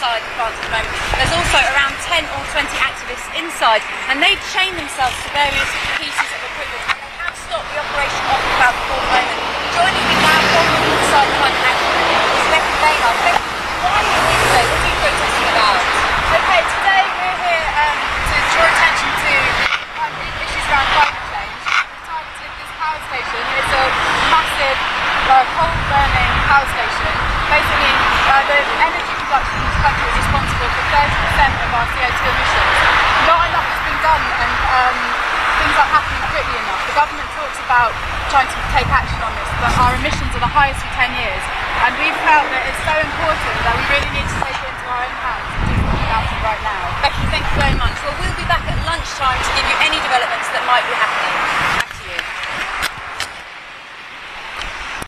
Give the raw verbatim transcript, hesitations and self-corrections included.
outside the plant at the moment. There's also around ten or twenty activists inside, and they've chained themselves to various pieces of equipment, and they have stopped the operation of the plant for the moment. Joining me now from the inside plant actually is Becky Baynard. Becky, why are you here today? What are you protesting about? Okay, today we're here um, to draw attention to um, issues around climate change. We've targeted this power station. It's a massive uh, coal-burning power station. Basically, uh, the energy production in this country is responsible for thirty percent of our C O two emissions. Not enough has been done, and um, things aren't happening quickly enough. The government talks about trying to take action on this, but our emissions are the highest for ten years, and we've felt that it's so important that we really need to take it into our own hands and do something about it right now. Becky, thank you very much. Well, we'll be back at lunchtime to give you any developments that might be happening.